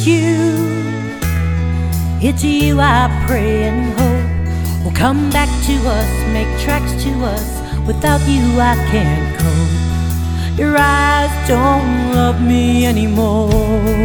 It's you I pray and hope will come back to us, make tracks to us. Without you I can't cope. Your eyes don't love me anymore.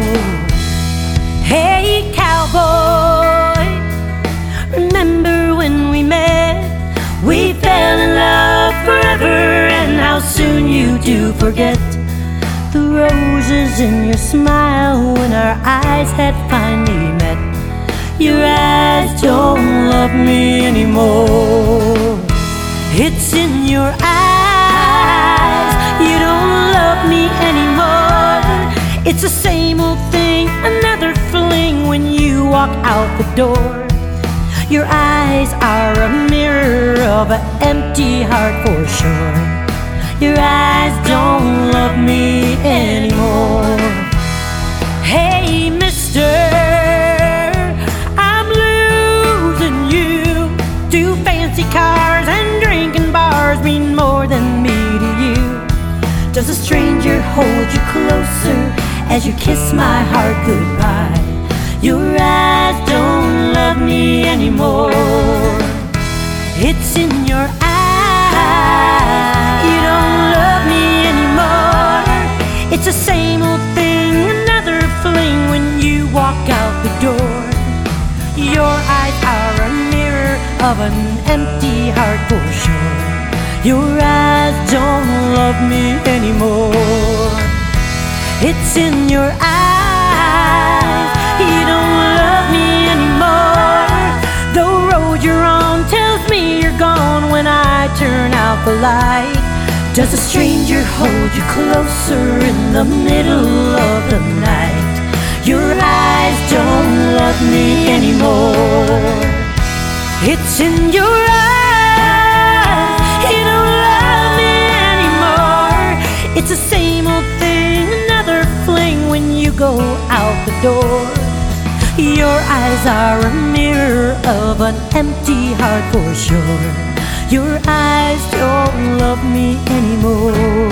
Hey cowboy, remember when we met? We fell in love forever, and how soon you do forget the roses in your smile when our eyes had finally met. Your eyes don't love me anymore. It's in your eyes, you don't love me anymore. It's the same old thing, another fling when you walk out the door. Your eyes are a mirror of an empty heart for sure. Your eyes don't love me anymore. Hey mister, I'm losing you. Do fancy cars and drinking bars mean more than me to you? Does a stranger hold you closer as you kiss my heart goodbye? Your eyes don't love me anymore. It's in your eyes, you don't love me anymore. It's the same old thing, another fling when you walk out the door. Your eyes are a mirror of an empty heart for sure. Your eyes don't love me anymore. It's in your eyes, you don't love me anymore. The road you're on tells me you're gone when I turn out the light. Does a stranger hold you closer in the middle of the night? Your eyes don't love me anymore. It's in your eyes, you don't love me anymore. It's the same old thing, another fling when you go out the door. Your eyes are a mirror of an empty heart for sure. Your eyes don't love me anymore.